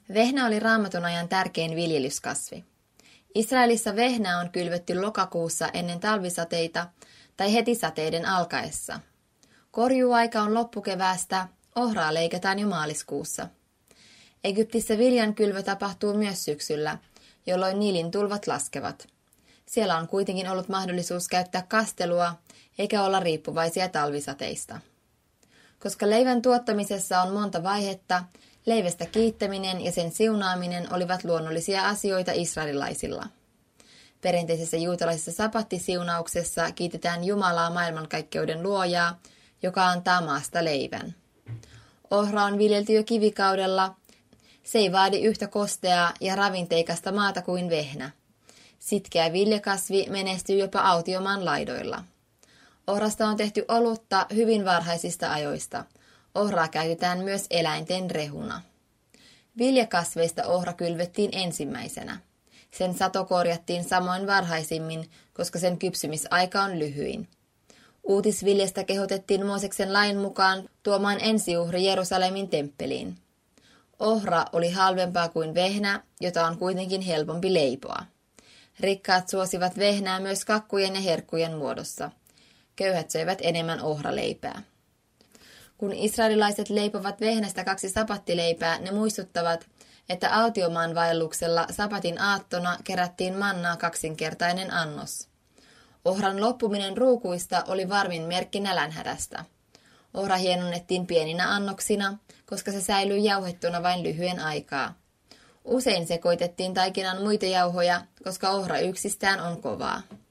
Vehnä oli Raamatun ajan tärkein viljelyskasvi. Israelissa vehnää on kylvetty lokakuussa ennen talvisateita tai heti sateiden alkaessa. Korjuuaika on loppukeväästä, ohraa leikataan jo maaliskuussa. Egyptissä viljan kylvö tapahtuu myös syksyllä, jolloin Niilin tulvat laskevat. Siellä on kuitenkin ollut mahdollisuus käyttää kastelua, eikä olla riippuvaisia talvisateista. Koska leivän tuottamisessa on monta vaihetta, leivästä kiittäminen ja sen siunaaminen olivat luonnollisia asioita israelilaisilla. Perinteisessä juutalaisessa sapattisiunauksessa kiitetään Jumalaa maailmankaikkeuden luojaa, joka antaa maasta leivän. Ohra on viljelty jo kivikaudella. Se ei vaadi yhtä kosteaa ja ravinteikasta maata kuin vehnä. Sitkeä viljakasvi menestyy jopa autiomaan laidoilla. Ohrasta on tehty olutta hyvin varhaisista ajoista. Ohraa käytetään myös eläinten rehuna. Viljakasveista ohra kylvettiin ensimmäisenä. Sen sato korjattiin samoin varhaisimmin, koska sen kypsymisaika on lyhyin. Uutisviljasta kehotettiin Mooseksen lain mukaan tuomaan ensiuhri Jerusalemin temppeliin. Ohra oli halvempaa kuin vehnä, jota on kuitenkin helpompi leipoa. Rikkaat suosivat vehnää myös kakkujen ja herkkujen muodossa. Köyhät söivät enemmän ohraleipää. Kun israelilaiset leipovat vehnästä 2 sapattileipää, ne muistuttavat, että autiomaan vaelluksella sapatin aattona kerättiin mannaa 2-kertainen annos. Ohran loppuminen ruukuista oli varmin merkki nälänhädästä. Ohra hienonnettiin pieninä annoksina, koska se säilyi jauhettuna vain lyhyen aikaa. Usein sekoitettiin taikinan muita jauhoja, koska ohra yksistään on kovaa.